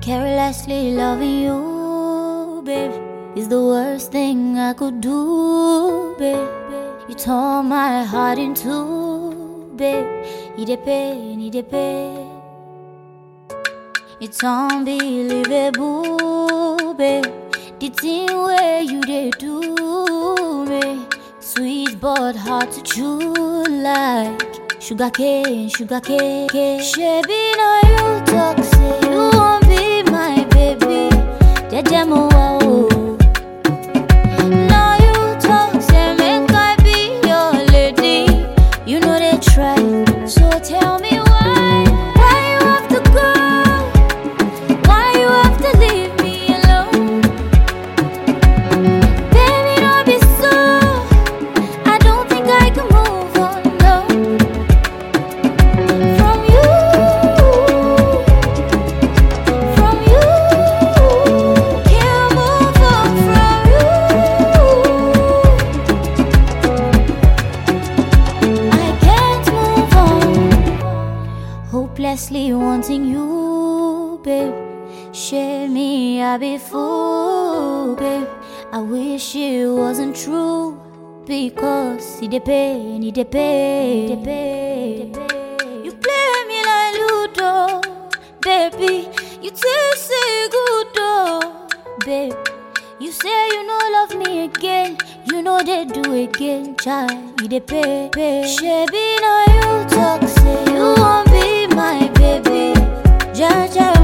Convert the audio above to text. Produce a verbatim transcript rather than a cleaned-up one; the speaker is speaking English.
Carelessly loving you, babe, is the worst thing I could do, babe. You tore my heart in two, babe. Need a pain, need a pain. It's unbelievable, babe. The thing where you did do me, sweet but hard to chew like sugar cane, sugar cane. Shebi now you talk, say you won't be my baby. The demo wow. Now you talk, say make I be your lady. You know they try, so tell me why, why you have to go, why you have to leave me alone. Baby, don't be so, I don't think I can move on, no. From you, from you, can't move on from you. I can't move on, hopelessly wanting you, babe. Share me, I'll be fool, babe. I wish it wasn't true, because it dey pain, it dey pain, it dey pain. You play me like Ludo, baby. You taste say good, oh, babe. You say you no love me again, you know they do again, child. You dey pay, pay. Shebi now you talk, say you won't be my baby. Jaja.